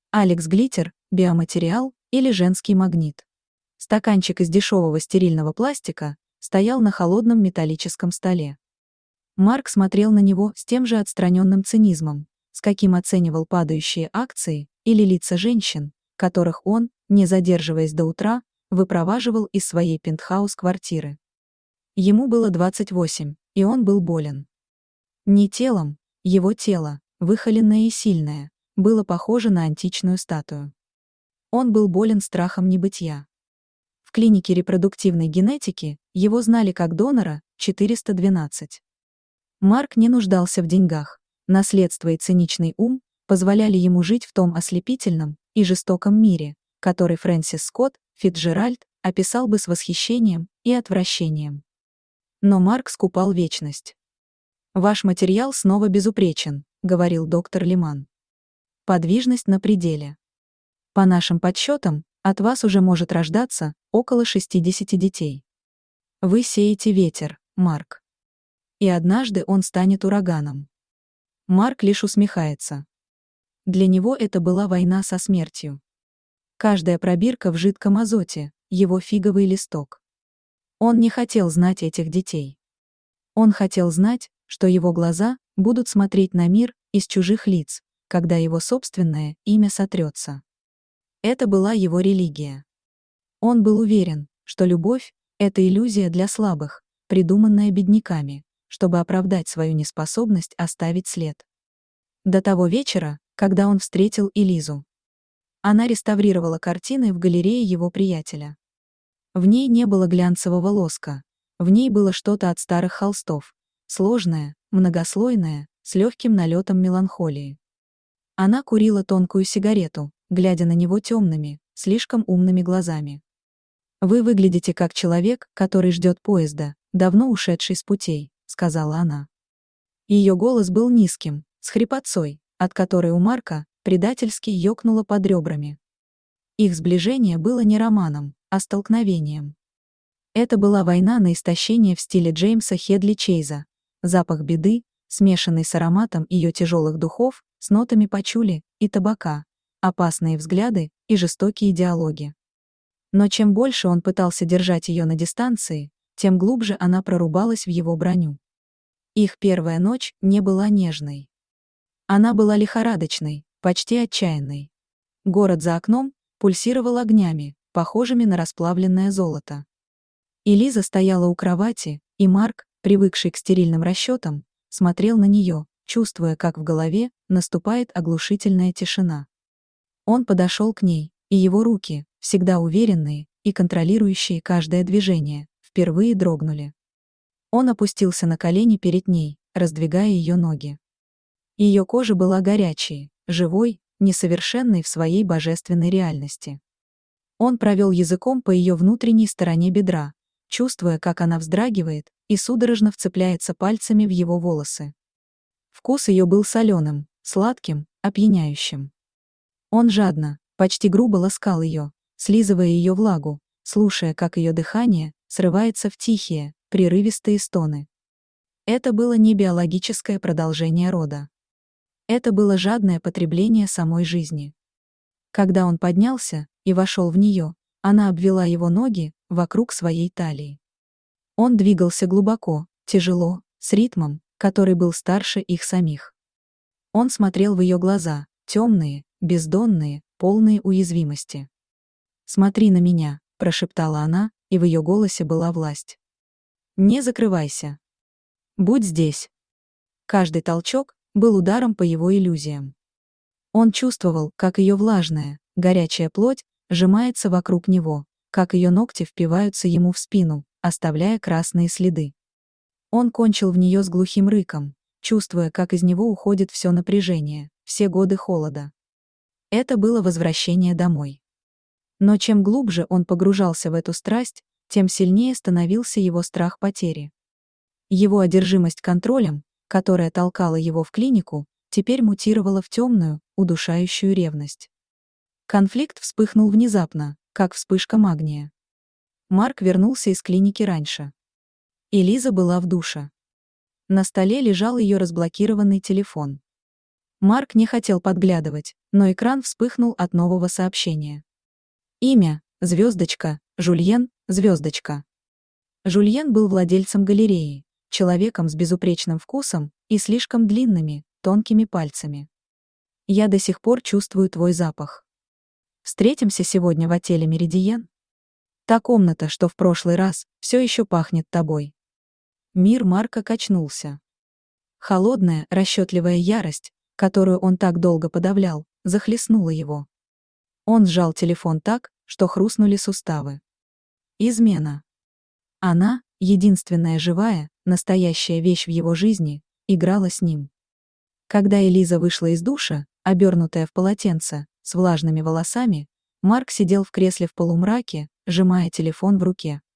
Алекс Глиттер, биоматериал или женский магнит. Стаканчик из дешевого стерильного пластика стоял на холодном металлическом столе. Марк смотрел на него с тем же отстраненным цинизмом, с каким оценивал падающие акции или лица женщин, которых он, не задерживаясь до утра, выпроваживал из своей пентхаус-квартиры. Ему было 28, и он был болен. Не телом, его тело, выхоленное и сильное, было похоже на античную статую. Он был болен страхом небытия. В клинике репродуктивной генетики его знали как донора 412. Марк не нуждался в деньгах, наследство и циничный ум позволяли ему жить в том ослепительном и жестоком мире, который Фрэнсис Скотт Фитджеральд описал бы с восхищением и отвращением. Но Марк скупал вечность. «Ваш материал снова безупречен», — говорил доктор Лиман. «Подвижность на пределе. По нашим подсчетам, от вас уже может рождаться около 60 детей. Вы сеете ветер, Марк. И однажды он станет ураганом». Марк лишь усмехается. Для него это была война со смертью. Каждая пробирка в жидком азоте — его фиговый листок. Он не хотел знать этих детей. Он хотел знать, что его глаза будут смотреть на мир из чужих лиц, когда его собственное имя сотрется. Это была его религия. Он был уверен, что любовь — это иллюзия для слабых, придуманная бедняками, чтобы оправдать свою неспособность оставить след. До того вечера, когда он встретил Элизу. Она реставрировала картины в галерее его приятеля. В ней не было глянцевого лоска, в ней было что-то от старых холстов, сложное, многослойное, с легким налетом меланхолии. Она курила тонкую сигарету, глядя на него темными, слишком умными глазами. «Вы выглядите как человек, который ждет поезда, давно ушедший с путей», — сказала она. Ее голос был низким, с хрипотцой, от которой у Марка предательски ёкнуло под ребрами. Их сближение было не романом, а столкновением. Это была война на истощение в стиле Джеймса Хедли Чейза, запах беды, смешанный с ароматом ее тяжелых духов, с нотами пачули и табака, опасные взгляды и жестокие диалоги. Но чем больше он пытался держать ее на дистанции, тем глубже она прорубалась в его броню. Их первая ночь не была нежной. Она была лихорадочной, почти отчаянной. Город за окном пульсировал огнями, похожими на расплавленное золото. Элиза стояла у кровати, и Марк, привыкший к стерильным расчетам, смотрел на нее, чувствуя, как в голове наступает оглушительная тишина. Он подошел к ней, и его руки, всегда уверенные и контролирующие каждое движение, впервые дрогнули. Он опустился на колени перед ней, раздвигая ее ноги. Ее кожа была горячей, живой, несовершенной в своей божественной реальности. Он провел языком по ее внутренней стороне бедра, чувствуя, как она вздрагивает и судорожно вцепляется пальцами в его волосы. Вкус ее был соленым, сладким, опьяняющим. Он жадно, почти грубо ласкал ее, слизывая ее влагу, слушая, как ее дыхание срывается в тихие, прерывистые стоны. Это было не биологическое продолжение рода. Это было жадное потребление самой жизни. Когда он поднялся и вошел в нее, она обвела его ноги вокруг своей талии. Он двигался глубоко, тяжело, с ритмом, который был старше их самих. Он смотрел в ее глаза, темные, бездонные, полные уязвимости. «Смотри на меня», — прошептала она, и в ее голосе была власть. «Не закрывайся. Будь здесь». Каждый толчок был ударом по его иллюзиям. Он чувствовал, как ее влажная, горячая плоть сжимается вокруг него, как ее ногти впиваются ему в спину, оставляя красные следы. Он кончил в нее с глухим рыком, чувствуя, как из него уходит все напряжение, все годы холода. Это было возвращение домой. Но чем глубже он погружался в эту страсть, тем сильнее становился его страх потери. Его одержимость контролем, которая толкала его в клинику, теперь мутировала в темную, удушающую ревность. Конфликт вспыхнул внезапно, как вспышка магния. Марк вернулся из клиники раньше. Элиза была в душе. На столе лежал ее разблокированный телефон. Марк не хотел подглядывать, но экран вспыхнул от нового сообщения. Имя, звездочка, Жульен, звездочка. Жульен был владельцем галереи, человеком с безупречным вкусом и слишком длинными, тонкими пальцами. Я до сих пор чувствую твой запах. Встретимся сегодня в отеле «Меридиен»? Та комната, что в прошлый раз, все еще пахнет тобой. Мир Марка качнулся. Холодная, расчетливая ярость, которую он так долго подавлял, захлестнула его. Он сжал телефон так, что хрустнули суставы. Измена. Она, единственная живая, настоящая вещь в его жизни, играла с ним. Когда Элиза вышла из душа, обернутая в полотенце, с влажными волосами, Марк сидел в кресле в полумраке, сжимая телефон в руке.